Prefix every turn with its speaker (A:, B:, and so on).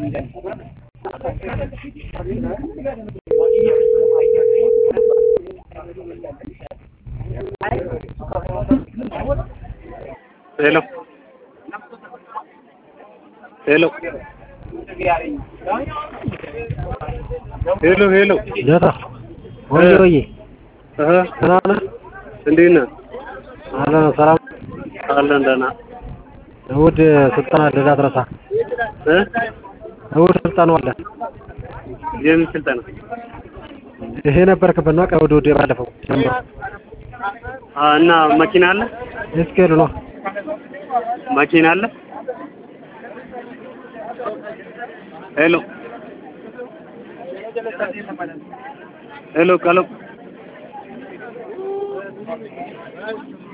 A: Hello. Hello. Hello, hello.
B: Jata. Oye. Salam.
A: Indina.
B: Salam.
A: Allandana.
B: እሑድ ስልጠና አለ እንዳትረሳ። እሑድ ስልጠና አለ።
A: የምን ስልጠና?
B: ይሄ ነበርክበት ነው ከእሑድ ባለፈው ጀምሮ።
A: እና መኪና አለ?
B: እስኬል ነው።
A: መኪና አለ? ሄሎ ሄሎ